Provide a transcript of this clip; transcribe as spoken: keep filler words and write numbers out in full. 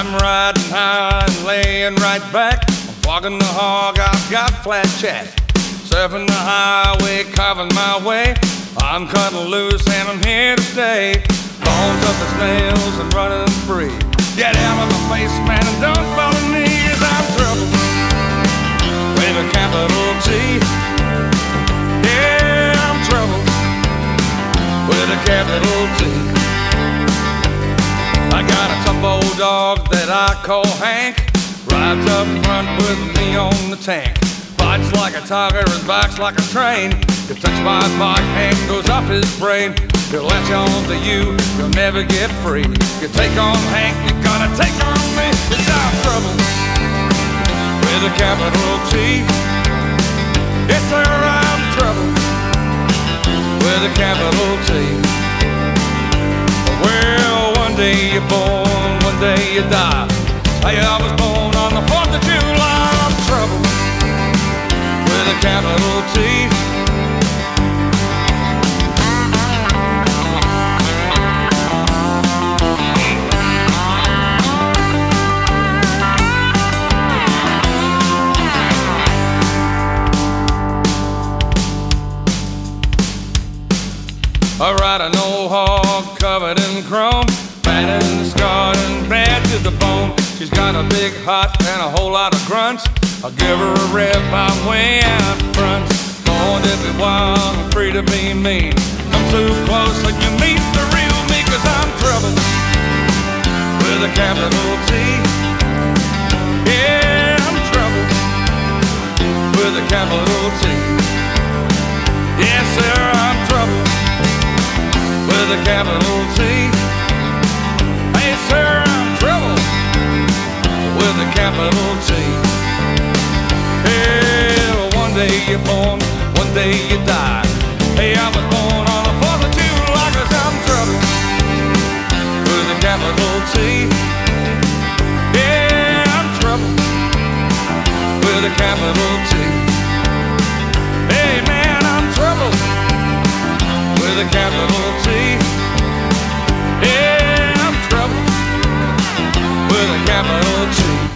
I'm riding high and laying right back. I'm flogging the hog, I've got flat chat. Surfing the highway, carving my way. I'm cutting loose and I'm here to stay. Bones up as nails and running free. Get out of my face, man, and don't bother me, 'cause I'm trouble with a capital T. Yeah, I'm trouble with a capital T. I got a tough old dog that I call Hank. Rides up front with me on the tank. Bites like a tiger and backs like a train. You touch my bike, Hank goes off his brain. He'll latch on to you, you'll never get free. You take on Hank, you gotta take on me. It's our trouble with a capital T. Yes, sir, I'm trouble with a capital T. Well, one day you're born, one day you die. Hey, I was born on the fourth of July. I'm trouble with a capital T. I ride an old hog covered in chrome, battered and scarred and bad to the bone. She's got a big heart and a whole lot of grunts. I'll give her a rip, I'm way out front. Born to be wild and free to be mean. Come too close and you meet the real me, 'cause I'm trouble with a capital T. Yeah, I'm trouble with a capital T. Yes, sir, I'm trouble with a capital T. Hey, sir, I'm trouble with a capital T. Hey, one day you're born, one day you die. Hey, I was born on the fourth of July, 'cause I'm trouble with a capital T. Yeah, I'm trouble with a capital T. Hey, man, I'm trouble with a capital T. Yeah, I'm trouble with a capital T.